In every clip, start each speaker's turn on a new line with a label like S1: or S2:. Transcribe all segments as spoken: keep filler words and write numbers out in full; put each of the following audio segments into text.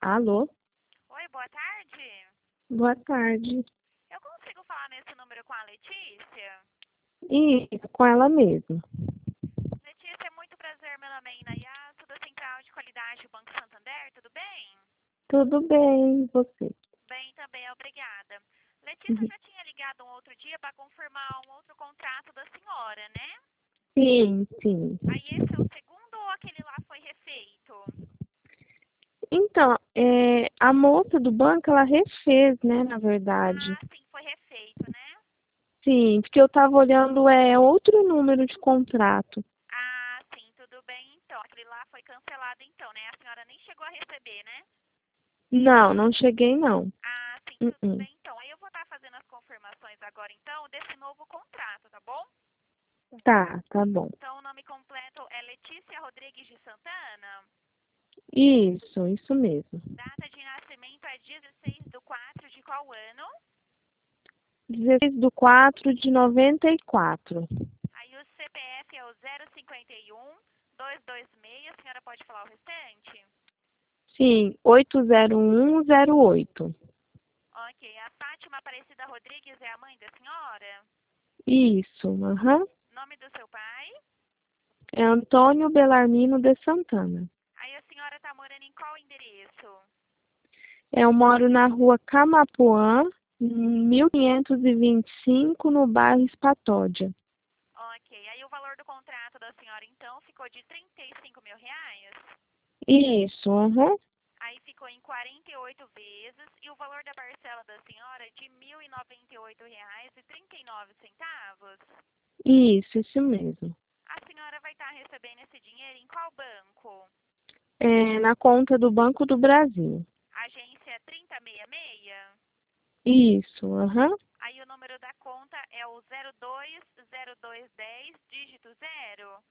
S1: Alô?
S2: Oi, boa tarde.
S1: Boa tarde.
S2: Eu consigo falar nesse número com a Letícia?
S1: Isso, com ela mesmo.
S2: Letícia, é muito prazer. Meu nome é Inayá, sou da Central de Qualidade do Banco Santander, tudo bem?
S1: Tudo bem, e você?
S2: Bem também, obrigada. Letícia, eu
S1: Uhum.
S2: já tinha ligado um outro dia para confirmar um outro contrato da senhora, né?
S1: Sim, sim.
S2: Aí esse é o segundo ou aquele lá foi refeito?
S1: Então, é, a moça do banco, ela refez, né, na verdade.
S2: Ah, sim, foi refeito, né?
S1: Sim, porque eu estava olhando é outro número de contrato.
S2: Ah, sim, tudo bem então. Aquele lá foi cancelado então, né? A senhora nem chegou a receber, né?
S1: Não, não cheguei não.
S2: Ah, sim, tudo
S1: Uh-uh.
S2: bem então. Aí eu vou estar fazendo as confirmações agora então desse novo contrato, tá bom?
S1: Tá, tá bom.
S2: Então o nome completo é Letícia Rodrigues de Santana.
S1: Isso, isso mesmo.
S2: Data de nascimento é dezesseis do quatro de qual ano?
S1: dezesseis do quatro de noventa e quatro.
S2: Aí o C P F é o zero cinquenta e um, duzentos e vinte e seis. A senhora pode falar o restante?
S1: Sim, oito zero um zero oito.
S2: Ok. A Fátima Aparecida Rodrigues é a mãe da senhora?
S1: Isso, aham.
S2: Nome do seu pai?
S1: É Antônio Belarmino de Santana.
S2: Aí a senhora está morando em qual endereço?
S1: Eu moro na rua Camapuã, mil quinhentos e vinte e cinco, no bairro Espatódia.
S2: Ok. Aí o valor do contrato da senhora, então, ficou de trinta e cinco mil reais?
S1: Isso, aham.
S2: Aí ficou em quarenta e oito vezes e o valor da parcela da senhora é de mil e noventa e oito reais e trinta e nove centavos?
S1: Isso, isso mesmo.
S2: A senhora vai estar recebendo esse dinheiro em qual banco?
S1: É na conta do Banco do Brasil.
S2: Agência trinta e seis e seis?
S1: Isso, aham.
S2: Aí o número da conta é o zero dois zero dois um zero, dígito zero?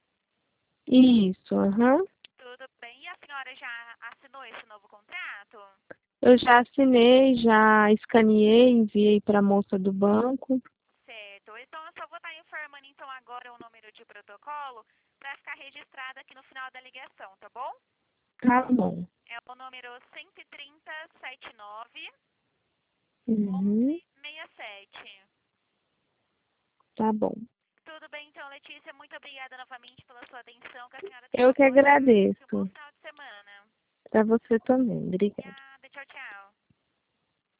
S1: Isso, aham.
S2: Tudo bem. E a senhora já assinou esse novo contrato?
S1: Eu já assinei, já escaneei, enviei para a moça do banco.
S2: Certo. Então eu só vou estar informando então agora o número de protocolo para ficar registrado aqui no final da ligação, tá bom?
S1: Tá bom.
S2: É o número cento e trinta, setenta e nove,
S1: Uhum,
S2: onze sessenta e sete.
S1: tá bom.
S2: Tudo bem então, Letícia. Muito obrigada novamente pela sua atenção. Que a senhora tenha
S1: Eu
S2: uma
S1: que
S2: boa tarde e um bom
S1: agradeço.
S2: final de semana.
S1: Para você também. Obrigada.
S2: Obrigada. Tchau, tchau.